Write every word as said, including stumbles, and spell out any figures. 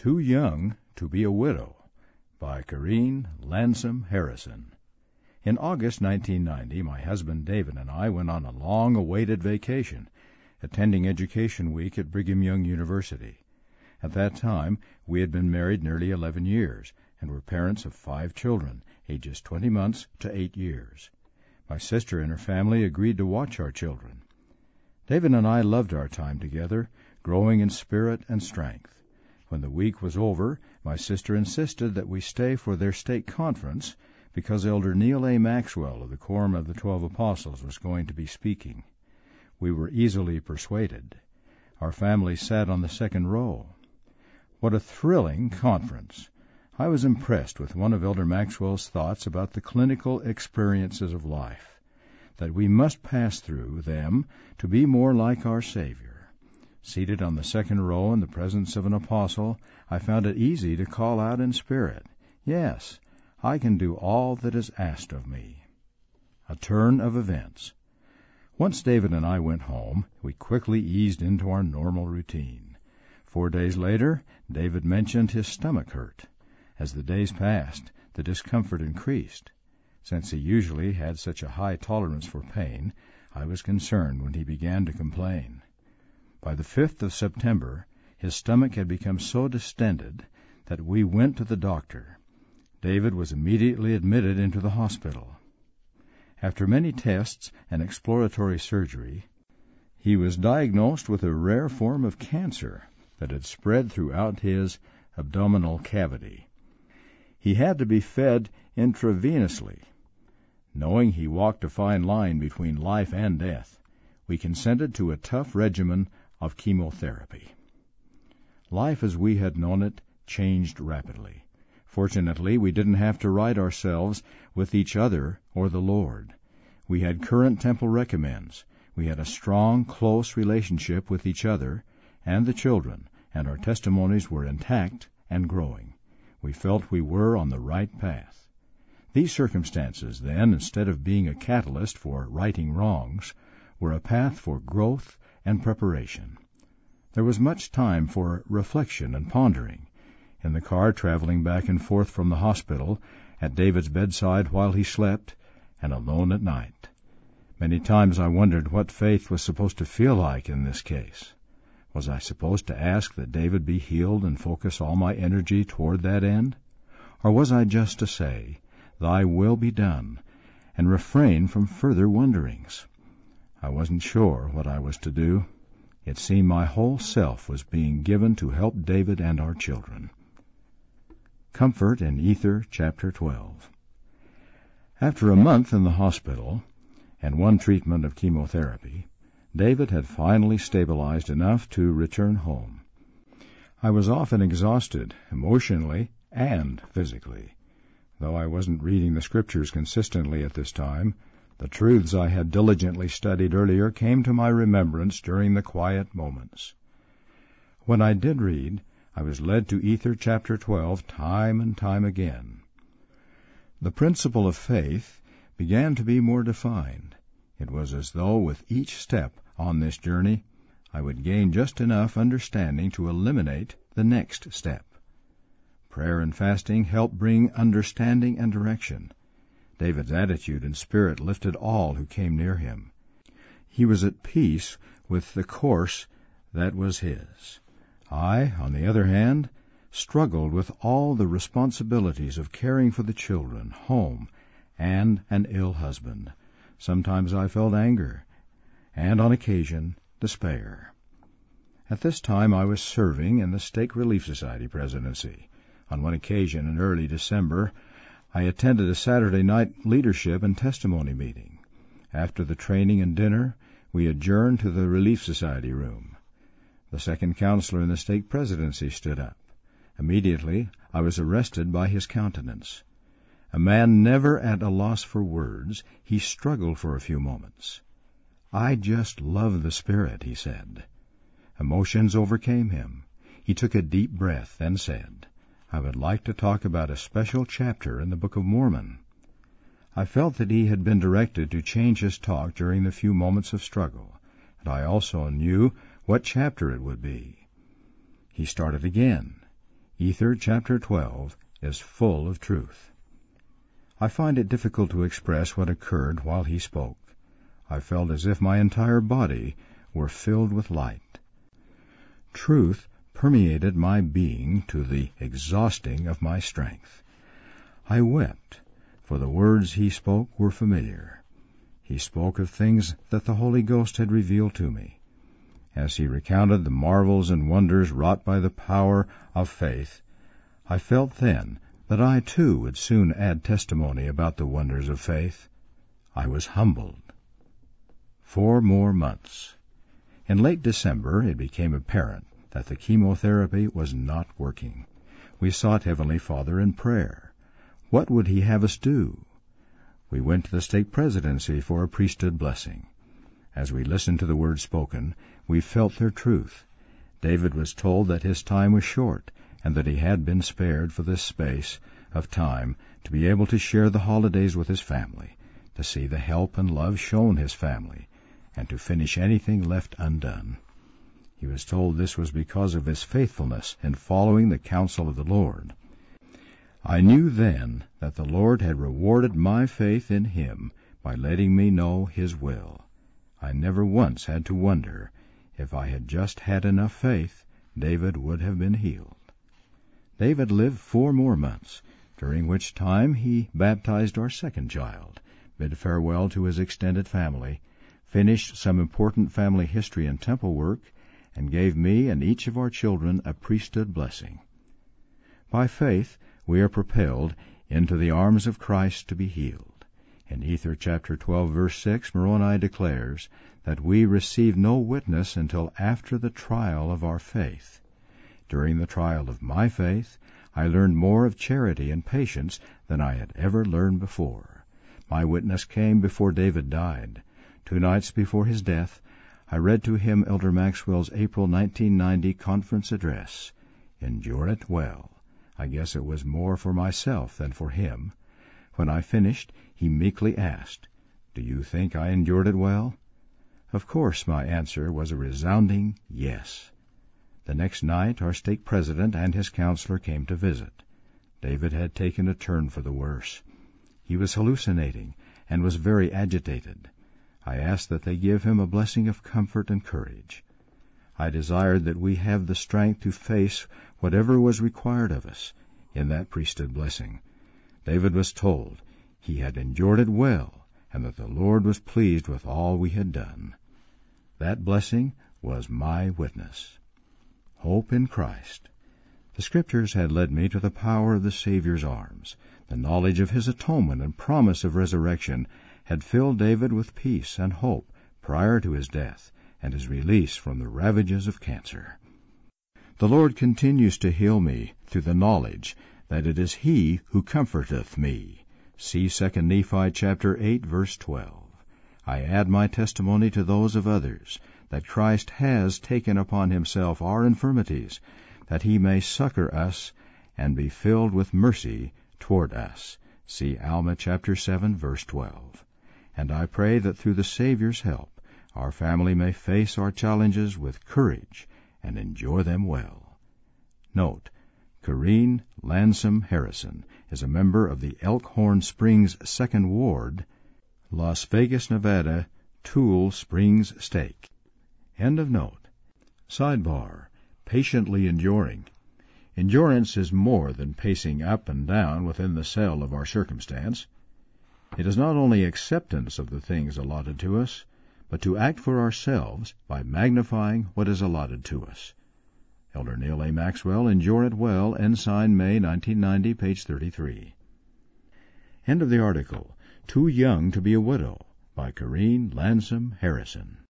Too Young to Be a Widow by Corrine Lansom Harrison. In August nineteen ninety, my husband David and I went on a long-awaited vacation, attending Education Week at Brigham Young University. At that time, we had been married nearly eleven years and were parents of five children, ages twenty months to eight years. My sister and her family agreed to watch our children. David and I loved our time together, growing in spirit and strength. When the week was over, my sister insisted that we stay for their stake conference because Elder Neal A. Maxwell of the Quorum of the Twelve Apostles was going to be speaking. We were easily persuaded. Our family sat on the second row. What a thrilling conference! I was impressed with one of Elder Maxwell's thoughts about the clinical experiences of life, that we must pass through them to be more like our Savior. Seated on the second row in the presence of an apostle, I found it easy to call out in spirit, "Yes, I can do all that is asked of me." A turn of events. Once David and I went home, we quickly eased into our normal routine. Four days later, David mentioned his stomach hurt. As the days passed, the discomfort increased. Since he usually had such a high tolerance for pain, I was concerned when he began to complain. By the fifth of September, his stomach had become so distended that we went to the doctor. David was immediately admitted into the hospital. After many tests and exploratory surgery, he was diagnosed with a rare form of cancer that had spread throughout his abdominal cavity. He had to be fed intravenously. Knowing he walked a fine line between life and death, we consented to a tough regimen of chemotherapy. Life as we had known it changed rapidly. Fortunately, we didn't have to right ourselves with each other or the Lord. We had current temple recommends. We had a strong, close relationship with each other and the children, and our testimonies were intact and growing. We felt we were on the right path. These circumstances, then, instead of being a catalyst for righting wrongs, were a path for growth and preparation. There was much time for reflection and pondering. In the car traveling back and forth from the hospital, at David's bedside while he slept, and alone at night. Many times I wondered what faith was supposed to feel like in this case. Was I supposed to ask that David be healed and focus all my energy toward that end? Or was I just to say, "Thy will be done," and refrain from further wonderings? I wasn't sure what I was to do. It seemed my whole self was being given to help David and our children. Comfort in Ether, Chapter twelve. After a month in the hospital and one treatment of chemotherapy, David had finally stabilized enough to return home. I was often exhausted, emotionally and physically. Though I wasn't reading the Scriptures consistently at this time, the truths I had diligently studied earlier came to my remembrance during the quiet moments. When I did read, I was led to Ether chapter twelve time and time again. The principle of faith began to be more defined. It was as though with each step on this journey, I would gain just enough understanding to eliminate the next step. Prayer and fasting helped bring understanding and direction. David's attitude and spirit lifted all who came near him. He was at peace with the course that was his. I, on the other hand, struggled with all the responsibilities of caring for the children, home, and an ill husband. Sometimes I felt anger, and on occasion, despair. At this time I was serving in the Stake Relief Society presidency. On one occasion in early December, I attended a Saturday night leadership and testimony meeting. After the training and dinner, we adjourned to the Relief Society room. The second counselor in the stake presidency stood up. Immediately, I was arrested by his countenance. A man never at a loss for words, he struggled for a few moments. "I just love the Spirit," he said. Emotions overcame him. He took a deep breath, then said, "I would like to talk about a special chapter in the Book of Mormon." I felt that he had been directed to change his talk during the few moments of struggle, and I also knew what chapter it would be. He started again. Ether chapter twelve is full of truth. I find it difficult to express what occurred while he spoke. I felt as if my entire body were filled with light. Truth permeated my being to the exhausting of my strength. I wept, for the words he spoke were familiar. He spoke of things that the Holy Ghost had revealed to me. As he recounted the marvels and wonders wrought by the power of faith, I felt then that I too would soon add testimony about the wonders of faith. I was humbled. Four more months. In late December it became apparent that the chemotherapy was not working. We sought Heavenly Father in prayer. What would He have us do? We went to the stake presidency for a priesthood blessing. As we listened to the words spoken, we felt their truth. David was told that his time was short, and that he had been spared for this space of time to be able to share the holidays with his family, to see the help and love shown his family, and to finish anything left undone. He was told this was because of his faithfulness in following the counsel of the Lord. I knew then that the Lord had rewarded my faith in Him by letting me know His will. I never once had to wonder if I had just had enough faith, David would have been healed. David lived four more months, during which time he baptized our second child, bid farewell to his extended family, finished some important family history and temple work, and gave me and each of our children a priesthood blessing. By faith we are propelled into the arms of Christ to be healed. In Ether chapter twelve, verse six, Moroni declares that we receive no witness until after the trial of our faith. During the trial of my faith, I learned more of charity and patience than I had ever learned before. My witness came before David died. Two nights before his death, I read to him Elder Maxwell's April nineteen ninety conference address. Endure it well. I guess it was more for myself than for him. When I finished, he meekly asked, "Do you think I endured it well?" Of course my answer was a resounding yes. The next night our stake president and his counselor came to visit. David had taken a turn for the worse. He was hallucinating and was very agitated. I asked that they give him a blessing of comfort and courage. I desired that we have the strength to face whatever was required of us in that priesthood blessing. David was told he had endured it well, and that the Lord was pleased with all we had done. That blessing was my witness. Hope in Christ. The Scriptures had led me to the power of the Savior's arms. The knowledge of His atonement and promise of resurrection had filled David with peace and hope prior to his death and his release from the ravages of cancer. The Lord continues to heal me through the knowledge that it is He who comforteth me. See Second Nephi chapter eight, verse twelve. I add my testimony to those of others, that Christ has taken upon Himself our infirmities, that He may succor us and be filled with mercy toward us. See Alma chapter seven, verse twelve. And I pray that through the Savior's help, our family may face our challenges with courage and endure them well. Note, Corrine Lansom Harrison is a member of the Elkhorn Springs Second Ward, Las Vegas, Nevada, Toole Springs Stake. End of note. Sidebar. Patiently enduring. Endurance is more than pacing up and down within the cell of our circumstance. It is not only acceptance of the things allotted to us, but to act for ourselves by magnifying what is allotted to us. Elder Neal A. Maxwell, Endure It Well, Ensign, May nineteen ninety, page thirty-three. End of the article. Too Young to be a Widow, by Corrine Lansom Harrison.